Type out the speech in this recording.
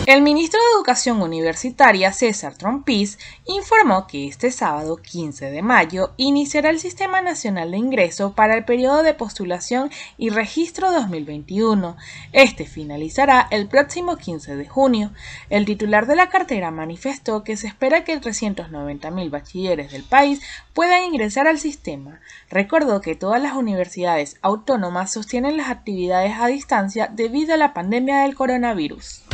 El ministro de Educación Universitaria, César Trompis, informó que este sábado 15 de mayo iniciará el Sistema Nacional de Ingreso para el periodo de postulación y registro 2021. Este finalizará el próximo 15 de junio. El titular de la cartera manifestó que se espera que 390.000 bachilleres del país puedan ingresar al sistema. Recordó que todas las universidades autónomas sostienen las actividades a distancia debido a la pandemia del coronavirus.